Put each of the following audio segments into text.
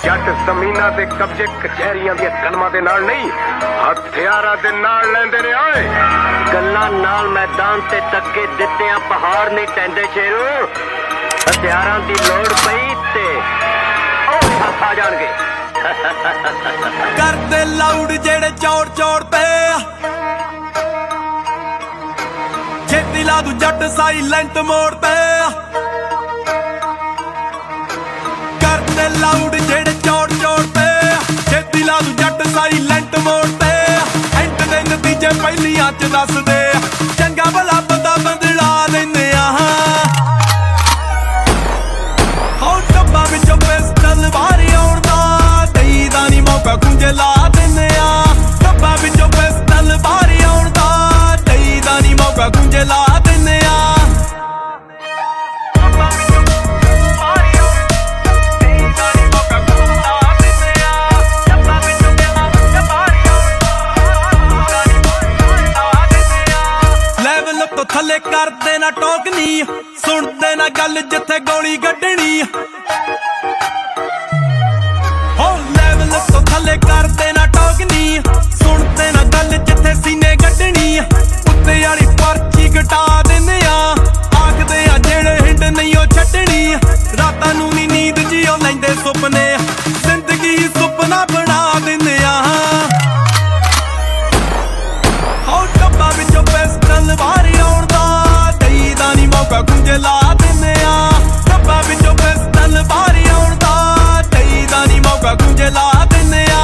जट जमीना दे कब्जे कचहरियां दी कलमां दे नाल नहीं हथियारां दे नाल लैंदे ने। ओए गल्लां नाल मैदान ते टक्के दित्तियां पहाड़ नहीं टैंदे शेरू। हथियारां दी लोड़ पई ते आ जाणगे। करदे लाउड जेड़े चौड़ चौड़ पे छेती ला दू जट साइलेंट मोड़ पे। करदे लाउड जेड़े चौड़ चौड़ पे छेती ला दू जट साइलेंट मोड़ पे। एंड दे नतीजे पहलियां च दस दे चंगा भला बंदा बंदड़ा लैंदे आ। हो डब्बा विचों पिस्टल बाहर आउण दा देईदा नी मौका कुंजे ला दिंदे आ। डब्बा विचों पिस्टल बाहर आउण दा देईदा नी मौका कुंजे ला दिंदे आ। थले करदे ना टोकनी सुनदे ना गल जिथे गोली गड्डनी। हो लेवल तो थले करदे ना टोकनी सुनदे ना गल जिथे सीने गड्डनी। उत्ते वाली पर्ची घटा दिंदे आ आखदे आ जेड़े हिंड नहीं ओ छड्डनी। रातां नूं नी नींद जियो लैंदे सुपने जिंदगी सुपना बना दिंदे आ। हो डब्बा विचों पिस्टल बाहर आउण दा देईदा नी मौका कुंजे ला दिंदे आ। डब्बा विचों पिस्टल बाहर आउण दा देईदा नी मौका कुंजे ला दिंदे आ।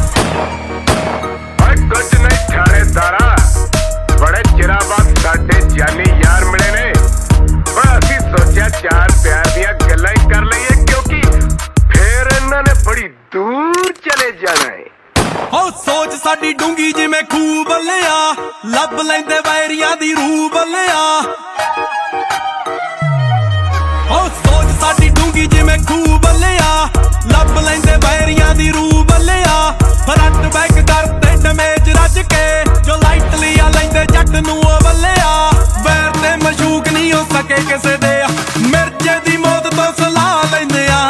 कुछ नहीं थानेदारा बड़े चिरा बाद साडे जानी यार मिले ने। असीं सोचा चार प्यार दियां गल्लां ही कर लईए क्योंकि फिर इन्हां ने बड़ी दूर चले जाना है। हो सोच साडी डूंगी जिवें खूह बल्लिया लभ लैंदे वैरियां दी रूह बल्लिया। हो सोच साडी डूंगी जिवें खूह बल्लिया लभ लैंदे वैरियां दी रूह बल्लिया। फ्रंट बैक करदे डैमेज रज के जो लाइटली आ लैंदे जट नूं बल्लिया। वैर ते मशूक नहीं हो सके किसे दे मिर्जे दी मौत तो सलाह लैंदे आ।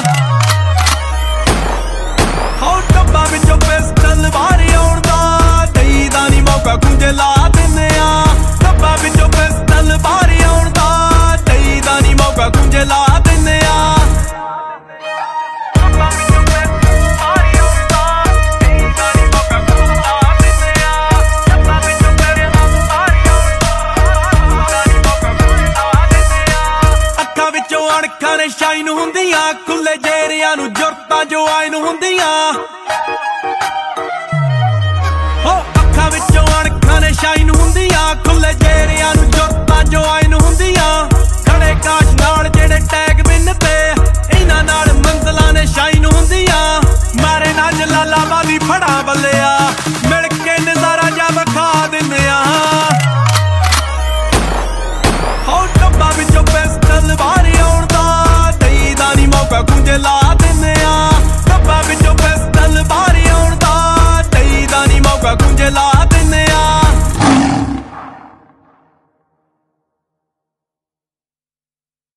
हो डब्बा विचों पिस्टल बाहर आउण दा देईदा नी मौका कुंजे ला दिंदे आ। डब्बा विचों पिस्टल बाहर आउण दा देईदा नी मौका कुंजे ला दिंदे आ। ਅੱਖਾਂ ਵਿੱਚੋਂ ਅਣਖਾਂ ਨੇ ਸ਼ਾਈਨ ਹੁੰਦੀਆਂ ਖੁੱਲੇ ਜੇਰਿਆਂ ਨੂੰ ਜੁਰਤਾਂ ਜੋ ਆਇਨ ਹੁੰਦੀਆਂ।